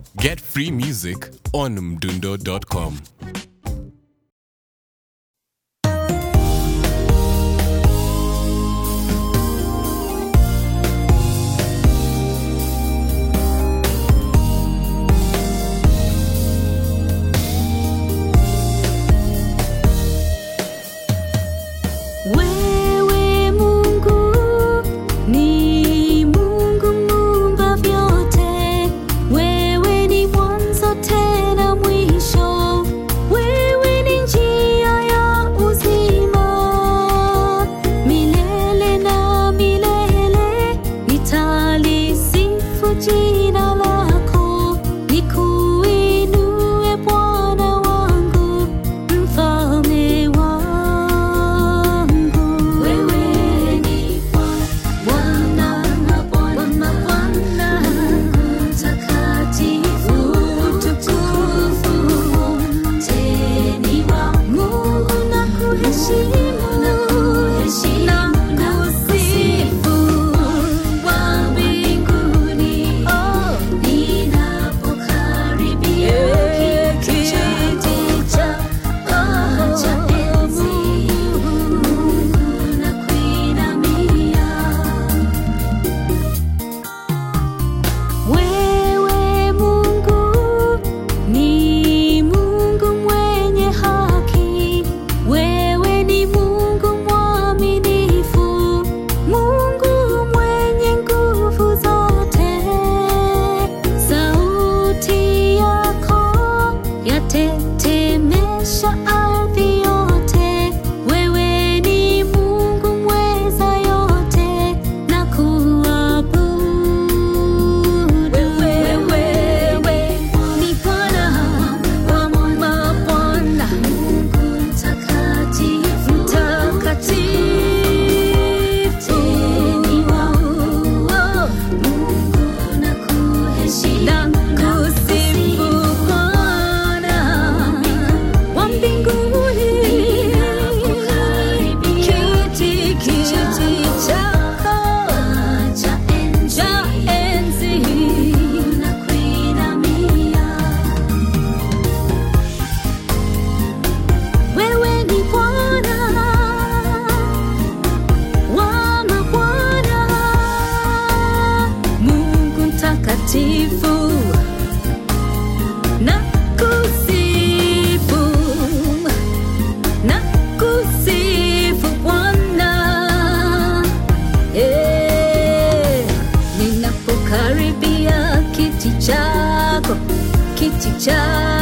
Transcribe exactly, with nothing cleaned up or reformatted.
Get free music on mdundo dot com. Wewe Mungu ni Mungu muumba vyote, wewe ni mwanzo tena mwisho, wewe ni njia ya uzima, milele na milele nitalisifu jina lako, nikuinue Bwana wangu, mfalme wangu. Tetemesha ardhi yote, wewe ni Mungu mweza yote, na kuabudu. Wewe ni Bwana wa mabwana, Mungu mtakatifu, mtakatifu ni wako, Mungu na kuheshimu. Mtakatifu na kusifu, na kusifu Bwana, eh, ninapokaribia kiti chako, kiti chako